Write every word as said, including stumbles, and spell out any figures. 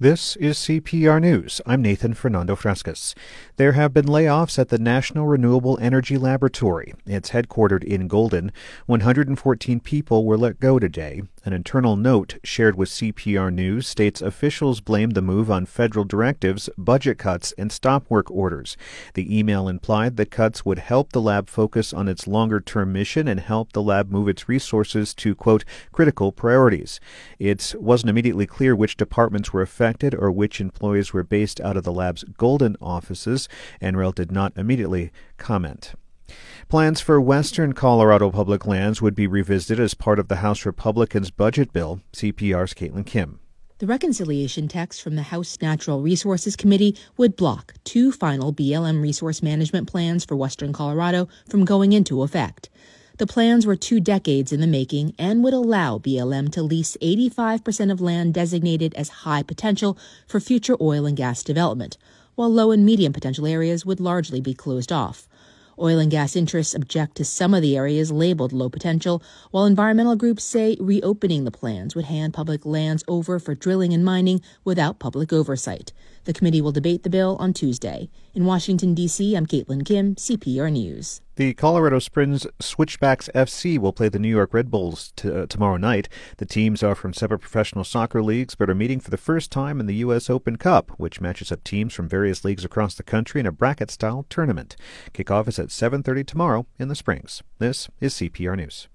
This is C P R News. I'm Nathan Fernando Frescas. There have been layoffs at the National Renewable Energy Laboratory. It's headquartered in Golden. one hundred fourteen people were let go today. An internal note shared with C P R News states officials blamed the move on federal directives, budget cuts, and stop work orders. The email implied that cuts would help the lab focus on its longer-term mission and help the lab move its resources to, quote, critical priorities. It wasn't immediately clear which departments were affected or which employees were based out of the lab's Golden offices. N R E L did not immediately comment. Plans for western Colorado public lands would be revisited as part of the House Republicans' budget bill. C P R's Caitlin Kim. The reconciliation text from the House Natural Resources Committee would block two final B L M resource management plans for western Colorado from going into effect. The plans were two decades in the making and would allow B L M to lease eighty-five percent of land designated as high potential for future oil and gas development, while low and medium potential areas would largely be closed off. Oil and gas interests object to some of the areas labeled low potential, while environmental groups say reopening the plans would hand public lands over for drilling and mining without public oversight. The committee will debate the bill on Tuesday. In Washington, D C, I'm Caitlin Kim, C P R News. The Colorado Springs Switchbacks F C will play the New York Red Bulls t- uh, tomorrow night. The teams are from separate professional soccer leagues but are meeting for the first time in the U S Open Cup, which matches up teams from various leagues across the country in a bracket-style tournament. Kickoff is at seven thirty tomorrow in the Springs. This is C P R News.